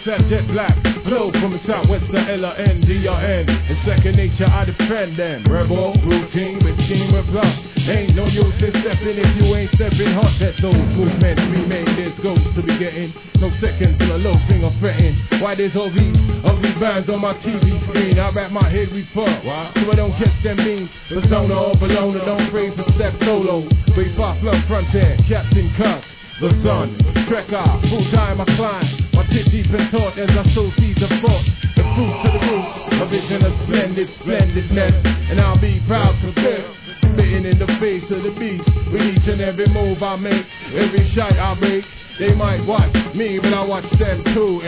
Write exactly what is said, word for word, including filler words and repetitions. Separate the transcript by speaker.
Speaker 1: that jet black. Flow from the southwest to L N D R N. In second nature, I defend them. Rebel, routine, with team with love. Ain't no use in stepping if you ain't stepping hot. That those movements we made, there's ghosts to be getting. No seconds till a low finger fretting. Why there's all these ugly bands on my T V screen? I wrap my head with fur, so I don't catch them means. Persona or Bologna, don't praise the step solo. Brief off love frontier, Captain Cuss. The sun, trekker, full time I climb. My tit deep and taut as I sow seeds of thought. The fruit to the roots, a vision of splendid, splendidness. And I'll be proud to live, spitting in the face of the beast. With each and every move I make, every shot I break. They might watch me, but I watch them too.